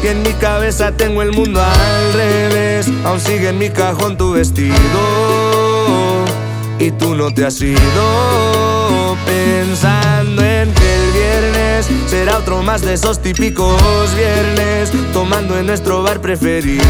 y en mi cabeza tengo el mundo al revés. Aún sigue en mi cajón tu vestido y tú no te has ido. Pensando en que el viernes será otro más de esos típicos viernes, tomando en nuestro bar preferido,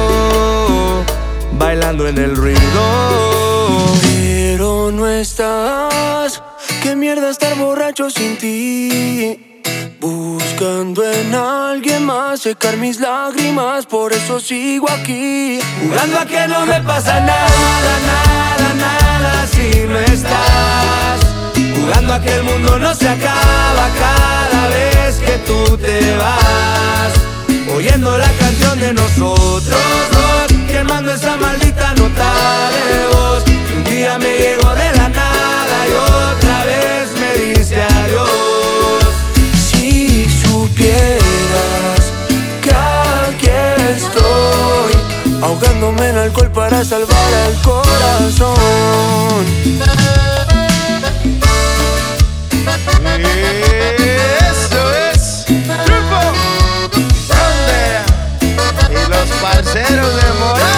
bailando en el ruido. Pero no estás, qué mierda estar borracho sin ti. Buscando en alguien más secar mis lágrimas, por eso sigo aquí. Jugando a que no me pasa nada, nada, nada si no estás. Jugando a que el mundo no se acaba cada vez que tú te vas. Oyendo la canción de nosotros dos, quemando esa maldita nota de voz. Que un día me llegó de la nada y otra vez me dice adiós. Si supieras que aquí estoy, ahogándome en alcohol para salvar el corazón. Eso es Grupo Frontera y los parceros de Morat.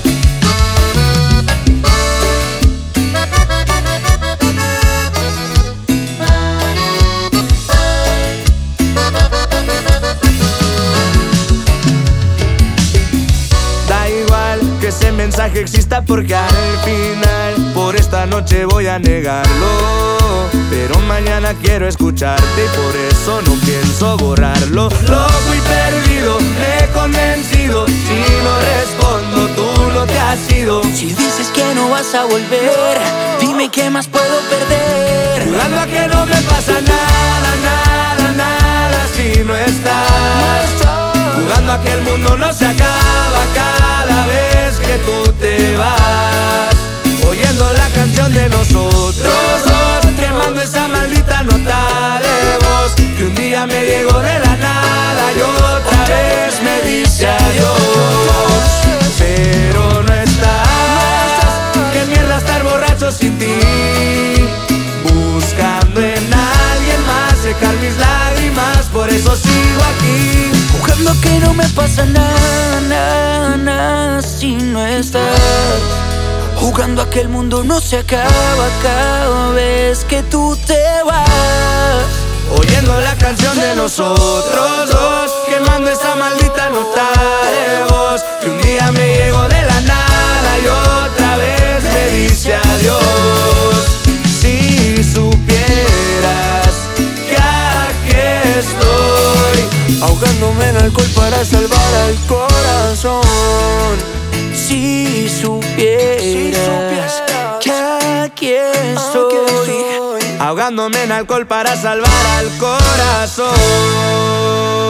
Da igual que ese mensaje exista porque al final por esta noche voy a negarlo. Pero mañana quiero escucharte y por eso no pienso borrarlo. Loco y perdido, me he convencido. Si no respondo, tú no te has ido. Si dices que no vas a volver, dime qué más puedo perder. Jugando a que no me pasa nada, nada, nada si no estás. Jugando a que el mundo no se acaba cada vez que tú te vas. Oyendo la canción de nosotros dos, quemando esa maldita nota de voz. Que un día me llegó de la nada y otra vez me dice adiós. Pero no estás, qué mierda estar borracho sin ti. Buscando en alguien más secar mis lágrimas, por eso sigo aquí. Jugando que no me pasa nada, nada, nada si no estás. Jugando a que el mundo no se acaba cada vez que tú te vas. Oyendo la canción de nosotros dos, quemando esa maldita nota de voz. Que un día me llegó de la nada y otra vez me dice adiós. Si supieras que aquí estoy, ahogándome en alcohol para salvar al corazón. Si supieras que aquí estoy, ahogándome en alcohol para salvar al corazón.